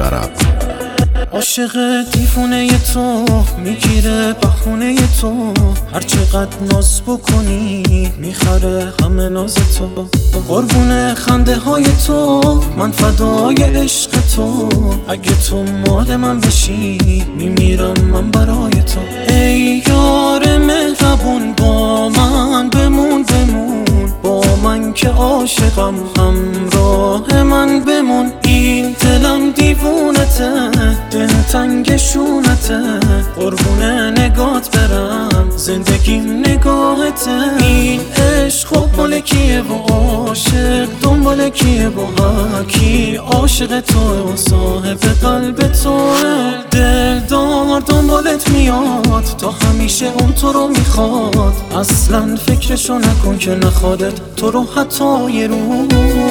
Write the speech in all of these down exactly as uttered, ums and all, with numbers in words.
عرب. عاشق دیوونه تو میگیره بخونه تو، هر چقدر ناز بکنی میخره همه ناز تو. قربون خنده های تو من فدای عشق تو، اگه تو مال من بشی میمیرم من برای تو. ای یار مهربون با من بمون بمون، با من که عاشقم همراه من بمون. این دلم دیوونته دل تنگ شونته، قربونه نگات برم زندگیم نگاهته. این عشق خب مال کیه و عاشق دنبال کیه و هرکی عاشق تو و صاحب قلب تو. دل دار دنبالت میاد تا همیشه اون تو رو میخواد، اصلا فکرشو نکن که نخوادت تو رو حتی یه روز.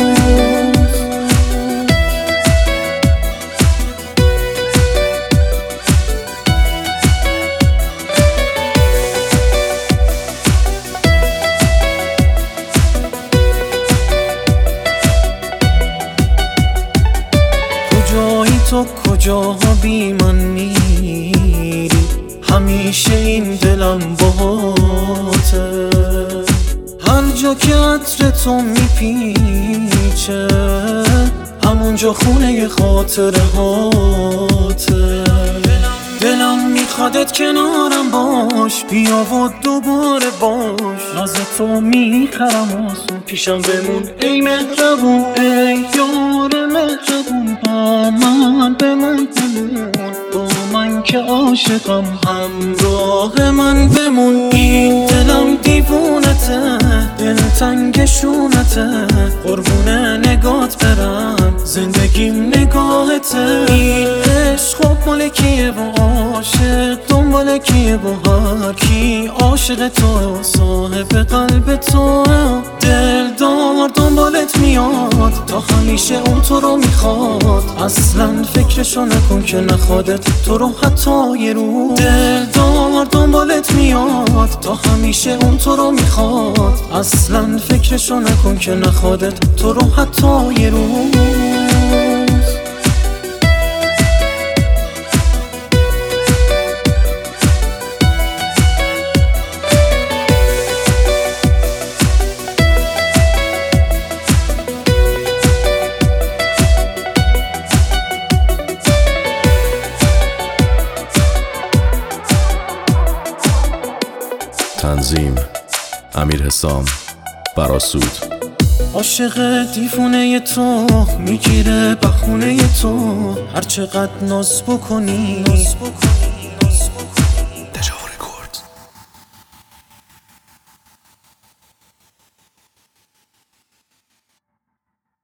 کجایی تو کجاها بی من میری، همیشه این دلم باهاته. هر جا که عطر تو میپیچه همونجا خونه خاطره هاته. دلم میخوادت کنارم باش، بیا و دوباره باش. ناز تو میخرم آسون پیشم بمون ای مهربون. ای یار مهربون با من بمون بمون، با من که عاشقم همراه من بمون. این دلم دیوونته دل تنگ شونته، قربونه نگات برم زندگیم نگاهته. این عشق خب مال کیه و عاشق دنبال کیه و هرکی عاشق تو صاحب قلب تو. دل دار دنبالت میاد تا همیشه اون تو رو میخواد، اصلا فکرشو نکن که نخوادت تو رو حتی یه روز. دل دار دنبالت میاد تا همیشه اون تو رو میخواد، اصلا فکرشو نکن که نخوادت تو رو حتی یه روز. تنظیم امیر حسام براسود. عاشق دیوونه تو میگیره بخونه تو، هر چقدر ناز بکنی